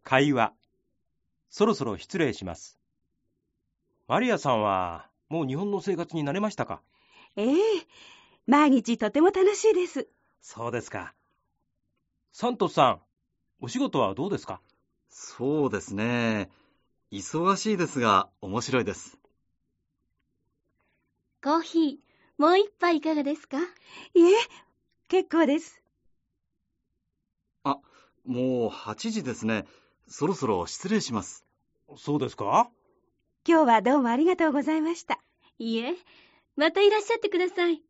会話。そろそろ失礼します。マリアさんはもう日本の生活に慣れましたか？ ええ、毎日とても楽しいです。 そうですか。サントスさん、お仕事はどうですか？ そうですね。忙しいですが面白いです。 コーヒー、もう一杯いかがですか？ いえ、結構です。 あ、もう8時ですね。そろそろ失礼します。 そうですか？ 今日はどうもありがとうございました。 いえ、またいらっしゃってください。